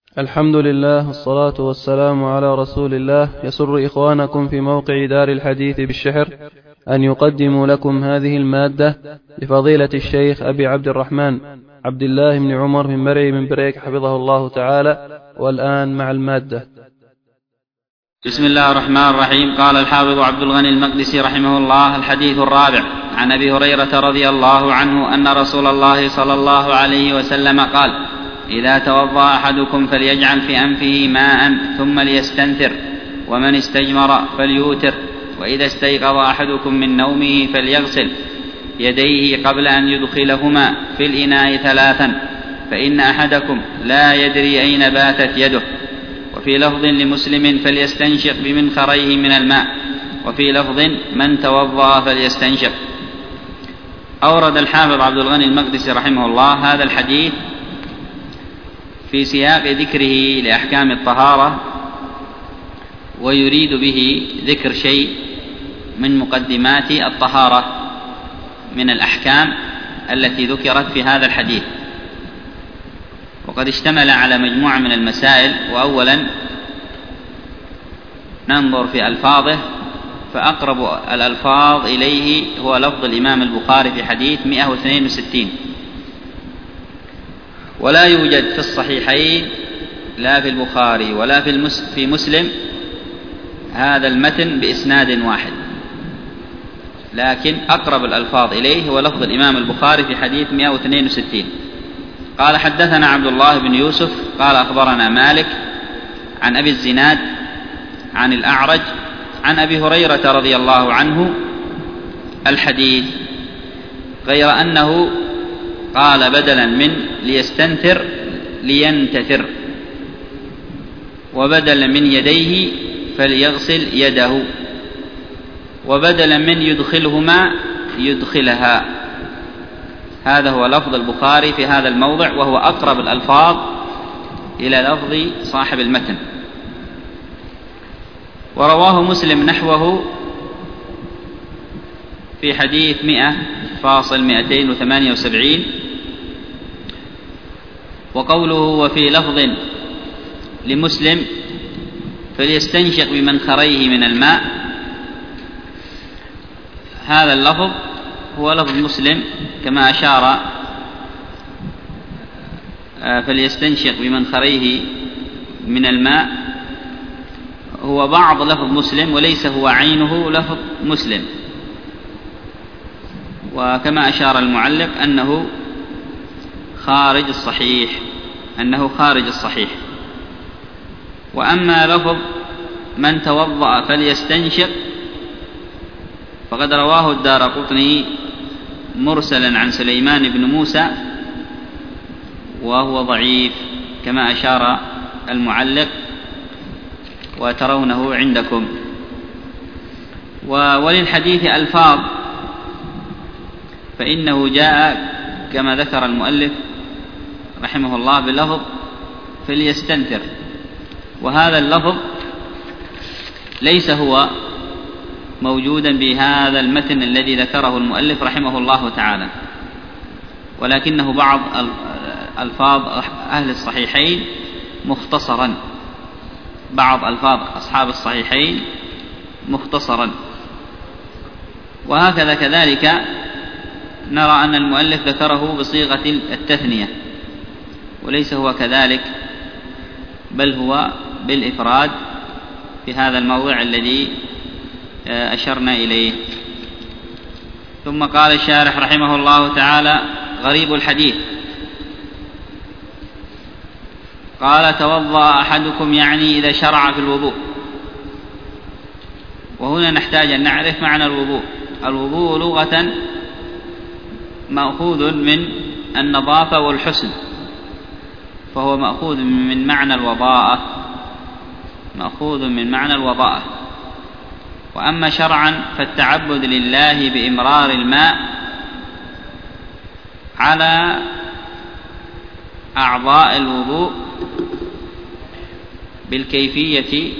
الحمد لله والصلاة والسلام على رسول الله. يسر إخوانكم في موقع دار الحديث بالشحر أن يقدموا لكم هذه المادة لفضيلة الشيخ أبي عبد الرحمن عبد الله بن عمر بن مرعي بن بريك حفظه الله تعالى. والآن مع المادة. بسم الله الرحمن الرحيم. قال الحافظ عبد الغني المقدسي رحمه الله: الحديث الرابع عن أبي هريرة رضي الله عنه أن رسول الله صلى الله عليه وسلم قال: إذا توضأ أحدكم فليجعل في أنفه ماء ثم ليستنثر، ومن استجمر فليوتر، وإذا استيقظ أحدكم من نومه فليغسل يديه قبل أن يدخلهما في الإناء ثلاثا، فإن أحدكم لا يدري أين باتت يده. وفي لفظ لمسلم: فليستنشق بمنخريه من الماء. وفي لفظ: من توضأ فليستنشق. أورد الحافظ عبد الغني المقدسي رحمه الله هذا الحديث في سياق ذكره لأحكام الطهارة، ويريد به ذكر شيء من مقدمات الطهارة من الأحكام التي ذكرت في هذا الحديث، وقد اشتمل على مجموعة من المسائل. وأولا ننظر في ألفاظه، فأقرب الألفاظ إليه هو لفظ الإمام البخاري في حديث 162، ولا يوجد في الصحيحين لا في البخاري ولا في مسلم هذا المتن بإسناد واحد، لكن أقرب الألفاظ إليه هو لفظ الإمام البخاري في حديث 162. قال: حدثنا عبد الله بن يوسف قال: أخبرنا مالك عن أبي الزناد عن الأعرج عن أبي هريرة رضي الله عنه الحديث، غير أنه قال بدلا من ليستنثر لينتثر، وبدلا من يديه فليغسل يده، وبدلا من يدخلهما يدخلها. هذا هو لفظ البخاري في هذا الموضع، وهو أقرب الألفاظ إلى لفظ صاحب المتن. ورواه مسلم نحوه في حديث 100.278. وقوله: وفي لفظ لمسلم فليستنشق بمنخريه من الماء، هذا اللفظ هو لفظ مسلم كما أشار، فليستنشق بمنخريه من الماء هو بعض لفظ مسلم وليس هو عينه لفظ مسلم. وكما أشار المعلق أنه خارج الصحيح. وأما لفظ من توضأ فليستنشق فقد رواه الدارقطني مرسلا عن سليمان بن موسى، وهو ضعيف كما أشار المعلق وترونه عندكم. وللحديث ألفاظ، فإنه جاء كما ذكر المؤلف رحمه الله بلفظ فليستنثر، وهذا اللفظ ليس هو موجودا بهذا المتن الذي ذكره المؤلف رحمه الله تعالى، ولكنه بعض ألفاظ أهل الصحيحين مختصرا، بعض ألفاظ أصحاب الصحيحين مختصرا. وهكذا كذلك نرى أن المؤلف ذكره بصيغة التثنية، وليس هو كذلك، بل هو بالإفراد في هذا الموضع الذي أشرنا إليه. ثم قال الشارح رحمه الله تعالى: غريب الحديث. قال: توضأ أحدكم يعني إذا شرع في الوضوء. وهنا نحتاج أن نعرف معنى الوضوء. الوضوء لغة مأخوذ من النظافة والحسن، فهو مأخوذ من معنى الوضاءة. وأما شرعا فالتعبد لله بإمرار الماء على أعضاء الوضوء بالكيفية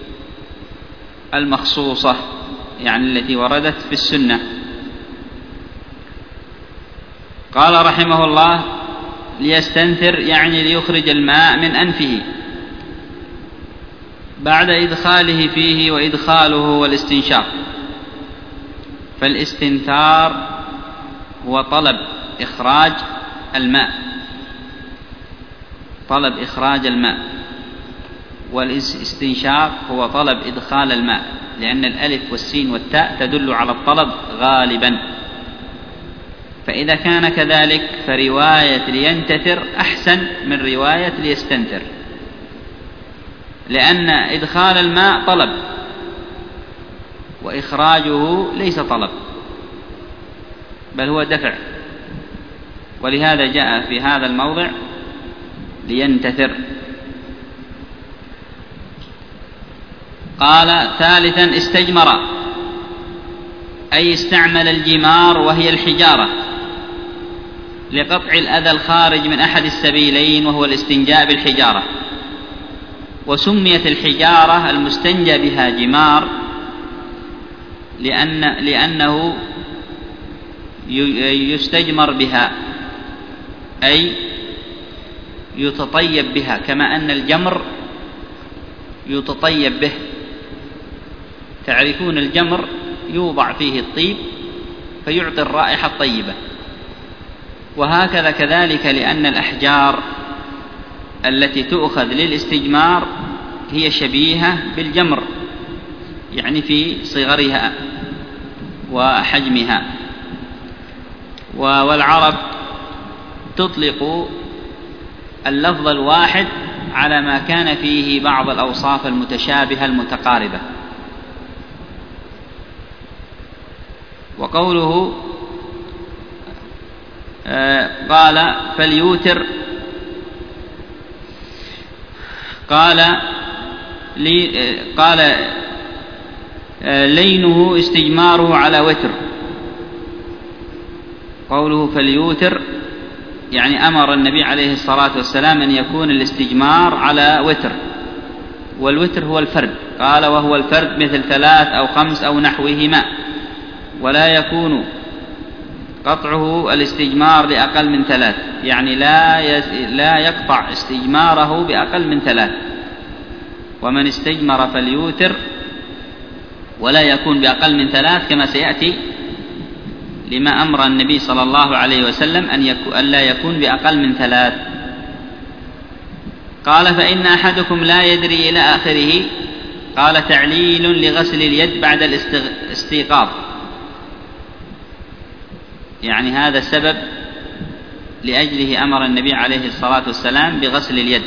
المخصوصة، يعني التي وردت في السنة. قال رحمه الله: ليستنثر يعني ليخرج الماء من أنفه، بعد إدخاله فيه وإدخاله والاستنشاق. فالاستنثار هو طلب إخراج الماء، طلب إخراج الماء، والاستنشاق هو طلب إدخال الماء، لأن الألف والسين والتاء تدل على الطلب غالبا. فإذا كان كذلك فرواية لينتثر أحسن من رواية ليستنثر، لأن إدخال الماء طلب وإخراجه ليس طلب بل هو دفع، ولهذا جاء في هذا الموضع لينتثر. قال ثالثا استجمر، أي استعمل الجمار وهي الحجارة لقطع الأذى الخارج من أحد السبيلين وهو الاستنجاء بالحجارة. وسميت الحجارة المستنجى بها جمار لأنه يستجمر بها، أي يتطيب بها، كما أن الجمر يتطيب به. تعرفون الجمر يوضع فيه الطيب فيعطي الرائحة الطيبة، وهكذا كذلك لأن الأحجار التي تؤخذ للاستجمار هي شبيهة بالجمر، يعني في صغرها وحجمها. والعرب تطلق اللفظ الواحد على ما كان فيه بعض الأوصاف المتشابهة المتقاربة. وقوله قال فليوتر، قال لينه استجماره على وتر. قوله فليوتر يعني أمر النبي عليه الصلاة والسلام أن يكون الاستجمار على وتر، والوتر هو الفرد. قال وهو الفرد مثل 3 أو 5 أو نحوهما، ولا يكون قطعه الاستجمار لأقل من 3، يعني لا يقطع استجماره بأقل من 3. ومن استجمر فليوتر ولا يكون بأقل من 3 كما سيأتي، لما أمر النبي صلى الله عليه وسلم أن لا يكون بأقل من 3. قال فإن أحدكم لا يدري إلى آخره. قال تعليل لغسل اليد بعد الاستيقاظ، يعني هذا السبب لأجله أمر النبي عليه الصلاة والسلام بغسل اليد.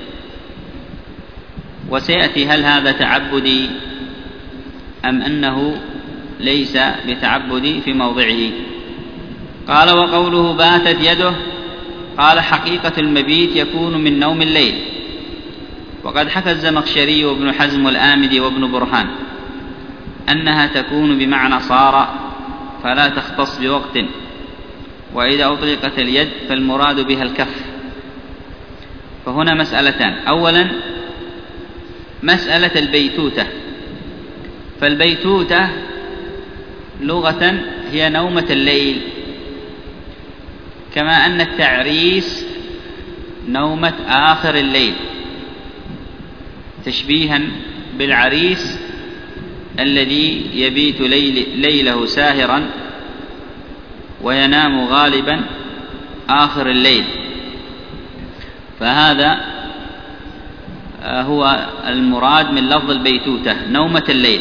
وسيأتي هل هذا تعبدي أم أنه ليس بتعبدي في موضعه. قال وقوله باتت يده، قال حقيقة المبيت يكون من نوم الليل. وقد حكى الزمخشري وابن حزم والآمدي وابن برهان أنها تكون بمعنى صار، فلا تختص بوقت. وإذا أطلقت اليد فالمراد بها الكف. فهنا مسألتان. أولا مسألة البيتوتة. فالبيتوتة لغة هي نومة الليل، كما أن التعريس نومة آخر الليل، تشبيها بالعريس الذي يبيت ليله ساهرا وينام غالبا آخر الليل. فهذا هو المراد من لفظ البيتوتة، نومة الليل.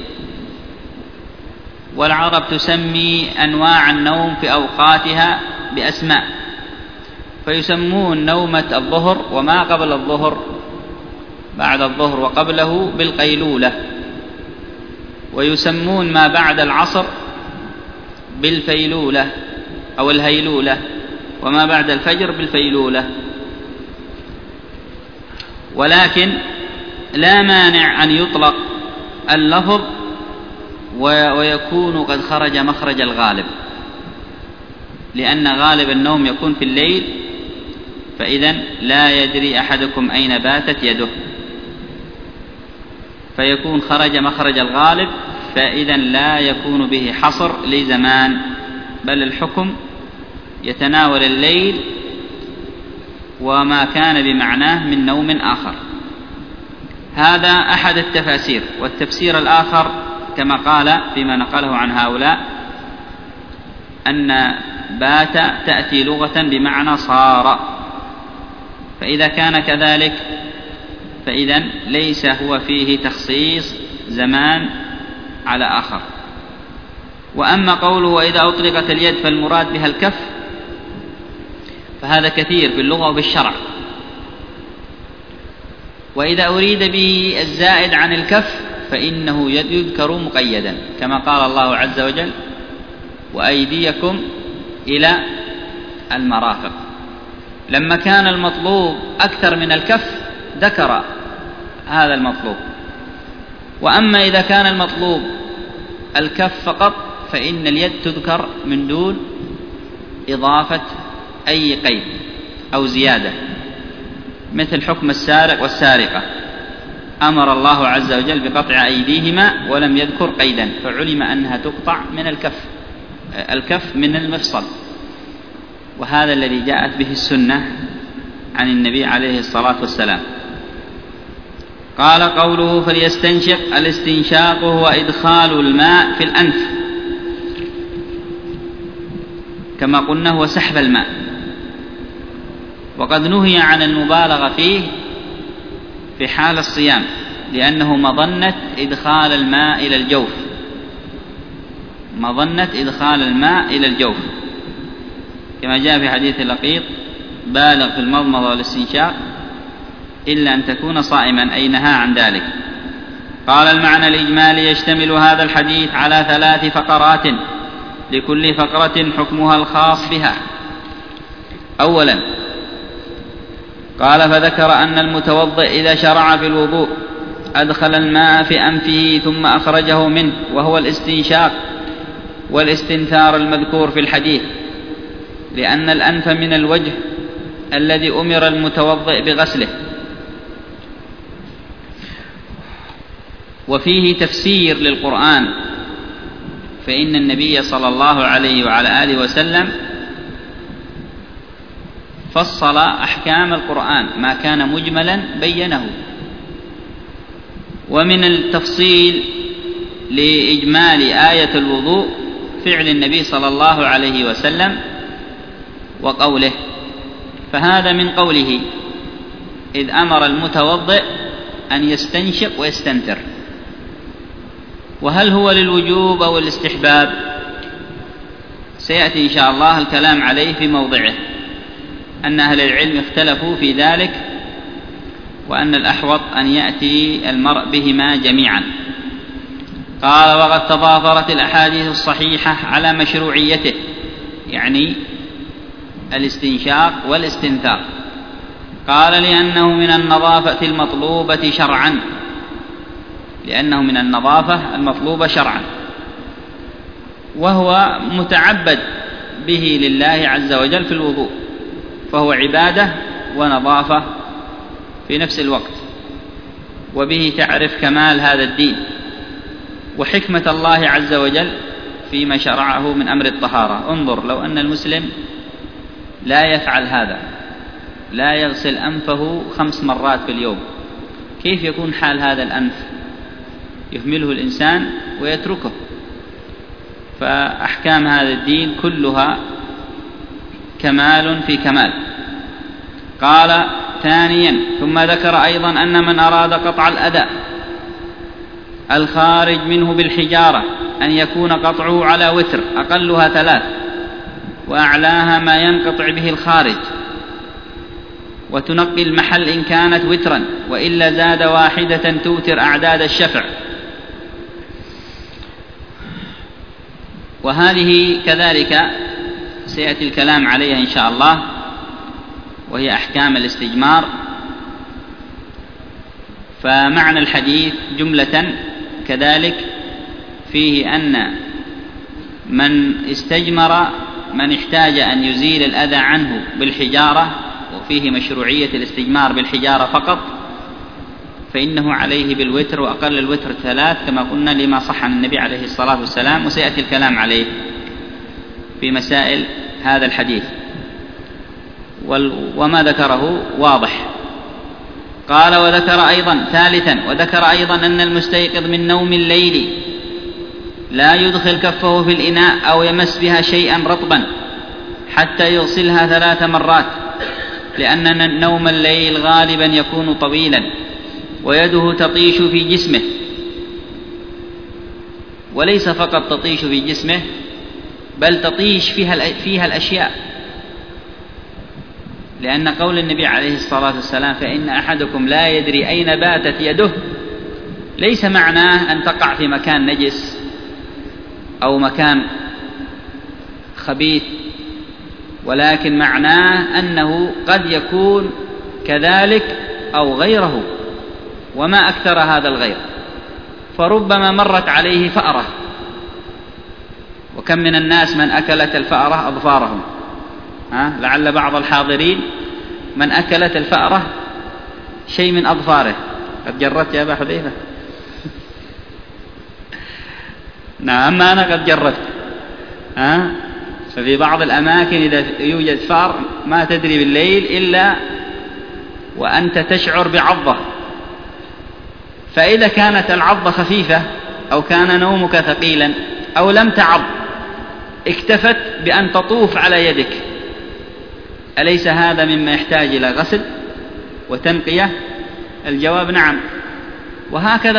والعرب تسمي أنواع النوم في أوقاتها بأسماء، فيسمون نومة الظهر وما قبل الظهر بعد الظهر وقبله بالقيلولة، ويسمون ما بعد العصر بالفيلولة أو الهيلولة، وما بعد الفجر بالفيلولة. ولكن لا مانع أن يطلق اللفظ ويكون قد خرج مخرج الغالب، لأن غالب النوم يكون في الليل، فإذن لا يدري أحدكم أين باتت يده، فيكون خرج مخرج الغالب، فإذن لا يكون به حصر لزمان، بل الحكم يتناول الليل وما كان بمعناه من نوم آخر. هذا أحد التفاسير. والتفسير الآخر كما قال فيما نقله عن هؤلاء أن بات تأتي لغة بمعنى صار، فإذا كان كذلك فإذن ليس هو فيه تخصيص زمان على آخر. وأما قوله وإذا أطلقت اليد فالمراد بها الكف، فهذا كثير في اللغة وبالشرع. وإذا أريد به الزائد عن الكف فإنه يذكر مقيدا، كما قال الله عز وجل وأيديكم إلى المرافق. لما كان المطلوب أكثر من الكف ذكر هذا المطلوب. وأما إذا كان المطلوب الكف فقط فإن اليد تذكر من دون إضافة أي قيد أو زيادة، مثل حكم السارق والسارقة، أمر الله عز وجل بقطع أيديهما ولم يذكر قيدا، فعلم أنها تقطع من الكف من المفصل. وهذا الذي جاءت به السنة عن النبي عليه الصلاة والسلام. قال قوله فليستنشق، الاستنشاق هو إدخال الماء في الأنف، كما قلنا هو سحب الماء، وقد نهي عن المبالغة فيه في حال الصيام لأنه مظنة إدخال الماء إلى الجوف، مظنة إدخال الماء إلى الجوف، كما جاء في حديث لقيط بالغ في المضمضة والاستنشاق إلا أن تكون صائما، أي نهى عن ذلك. قال المعنى الإجمالي يشتمل هذا الحديث على 3 فقرات لكل فقرة حكمها الخاص بها. أولا قال فذكر أن المتوضئ إذا شرع في الوضوء أدخل الماء في أنفه ثم أخرجه منه، وهو الاستنشاق والاستنثار المذكور في الحديث، لأن الأنف من الوجه الذي أمر المتوضئ بغسله. وفيه تفسير للقرآن، فإن النبي صلى الله عليه وعلى آله وسلم فصل أحكام القرآن، ما كان مجملا بينه. ومن التفصيل لإجمال آية الوضوء فعل النبي صلى الله عليه وسلم وقوله، فهذا من قوله إذ أمر المتوضئ أن يستنشق ويستنثر. وهل هو للوجوب أو الاستحباب؟ سيأتي إن شاء الله الكلام عليه في موضعه، أن أهل العلم اختلفوا في ذلك، وأن الأحوط أن يأتي المرء بهما جميعا. قال وقد تضافرت الأحاديث الصحيحة على مشروعيته، يعني الاستنشاق والاستنثار. قال لأنه من النظافة المطلوبة شرعا، لأنه من النظافة المطلوبة شرعا، وهو متعبد به لله عز وجل في الوضوء، فهو عبادة ونظافة في نفس الوقت، وبه تعرف كمال هذا الدين وحكمة الله عز وجل فيما شرعه من أمر الطهارة. انظر لو أن المسلم لا يفعل هذا، لا يغسل أنفه 5 مرات في اليوم، كيف يكون حال هذا الأنف؟ يهمله الإنسان ويتركه. فأحكام هذا الدين كلها كمال في كمال. قال ثانيا ثم ذكر أيضا أن من أراد قطع الأذى الخارج منه بالحجارة أن يكون قطعه على وتر أقلها 3 وأعلاها ما ينقطع به الخارج، وتنقي المحل إن كانت وترا، وإلا زاد واحدة توتر أعداد الشفع. وهذه كذلك سيأتي الكلام عليها إن شاء الله، وهي أحكام الاستجمار. فمعنى الحديث جملة كذلك فيه أن من استجمر من احتاج أن يزيل الأذى عنه بالحجارة، وفيه مشروعية الاستجمار بالحجارة فقط، فإنه عليه بالوتر، وأقل الوتر 3 كما قلنا لما صح عن النبي عليه الصلاة والسلام، وسيأتي الكلام عليه في مسائل هذا الحديث، وما ذكره واضح. قال وذكر أيضا ثالثا وذكر أيضا أن المستيقظ من نوم الليل لا يدخل كفه في الإناء أو يمس بها شيئا رطبا حتى يغسلها 3 مرات، لأن نوم الليل غالبا يكون طويلا ويده تطيش في جسمه، وليس فقط تطيش في جسمه بل تطيش فيها الأشياء، لأن قول النبي عليه الصلاة والسلام فإن أحدكم لا يدري أين باتت يده ليس معناه أن تقع في مكان نجس أو مكان خبيث، ولكن معناه أنه قد يكون كذلك أو غيره، وما أكثر هذا الغير، فربما مرت عليه فأرة، وكم من الناس من أكلت الفأرة أظفارهم، لعل بعض الحاضرين من أكلت الفأرة شيء من أظفاره. قد جربت يا أبا حذيفة؟ نعم أنا قد جربت. ففي بعض الأماكن إذا يوجد فأر ما تدري بالليل إلا وأنت تشعر بعضة، فإذا كانت العضة خفيفة أو كان نومك ثقيلا أو لم تعض اكتفت بأن تطوف على يدك، أليس هذا مما يحتاج إلى غسل وتنقية؟ الجواب نعم. وهكذا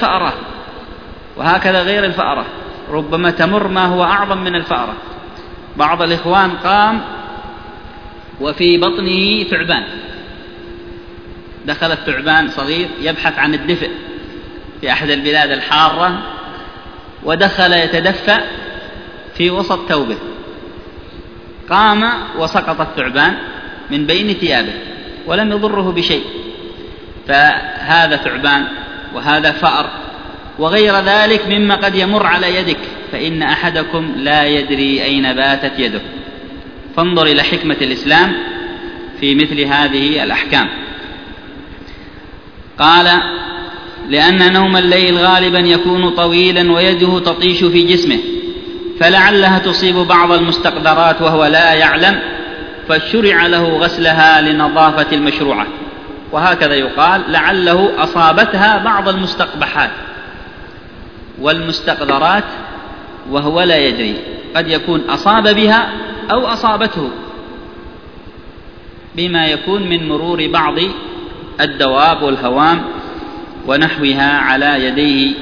غير الفأرة، ربما تمر ما هو أعظم من الفأرة. بعض الإخوان قام وفي بطنه ثعبان، دخل الثعبان صغير يبحث عن الدفء في أحد البلاد الحارة، ودخل يتدفأ في وسط ثوبه، قام وسقط الثعبان من بين ثيابه ولم يضره بشيء. فهذا ثعبان وهذا فأر وغير ذلك مما قد يمر على يدك، فإن أحدكم لا يدري أين باتت يده. فانظر إلى حكمة الإسلام في مثل هذه الأحكام. قال لأن نوم الليل غالبا يكون طويلا ويده تطيش في جسمه، فلعلها تصيب بعض المستقدرات وهو لا يعلم، فشرع له غسلها لنظافة المشروعة. وهكذا يقال لعله أصابتها بعض المستقبحات والمستقدرات وهو لا يدري، قد يكون أصاب بها أو أصابته بما يكون من مرور بعض الدواب والهوام ونحوها على يديه.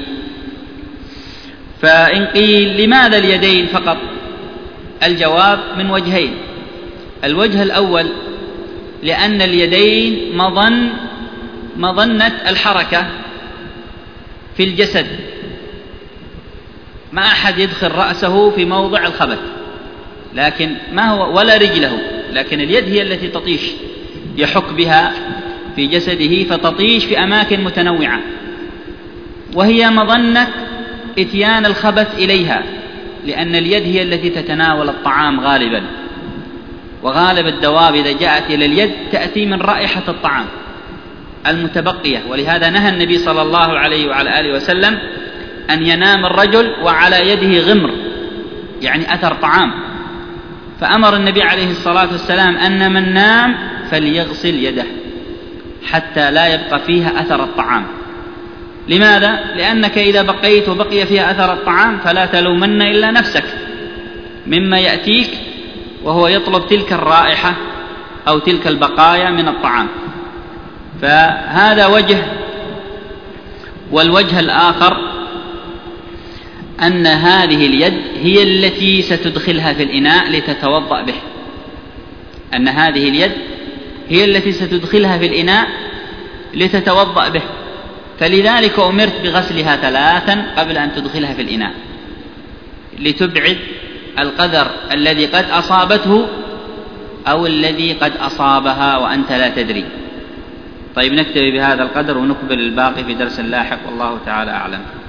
فإن قيل لماذا اليدين فقط؟ الجواب من وجهين. الوجه الأول لأن اليدين مظنة الحركة في الجسد، ما أحد يدخل رأسه في موضع الخبث، لكن ما هو ولا رجله، لكن اليد هي التي تطيش، يحك بها في جسده فتطيش في أماكن متنوعة، وهي مظنة إتيان الخبث إليها، لأن اليد هي التي تتناول الطعام غالبا، وغالب الدواب إذا جاءت إلى اليد تأتي من رائحة الطعام المتبقية. ولهذا نهى النبي صلى الله عليه وعلى آله وسلم أن ينام الرجل وعلى يده غمر، يعني أثر طعام، فأمر النبي عليه الصلاة والسلام أن من نام فليغسل يده حتى لا يبقى فيها أثر الطعام. لماذا؟ لأنك إذا بقيت وبقي فيها أثر الطعام فلا تلومن إلا نفسك مما يأتيك وهو يطلب تلك الرائحة أو تلك البقايا من الطعام. فهذا وجه. والوجه الآخر أن هذه اليد هي التي ستدخلها في الإناء لتتوضأ به، أن هذه اليد هي التي ستدخلها في الإناء لتتوضأ به، فلذلك أمرت بغسلها 3 قبل أن تدخلها في الإناء، لتبعد القدر الذي قد أصابته أو الذي قد أصابها وأنت لا تدري. طيب نكتفي بهذا القدر ونقبل الباقي في درس لاحق، والله تعالى أعلم.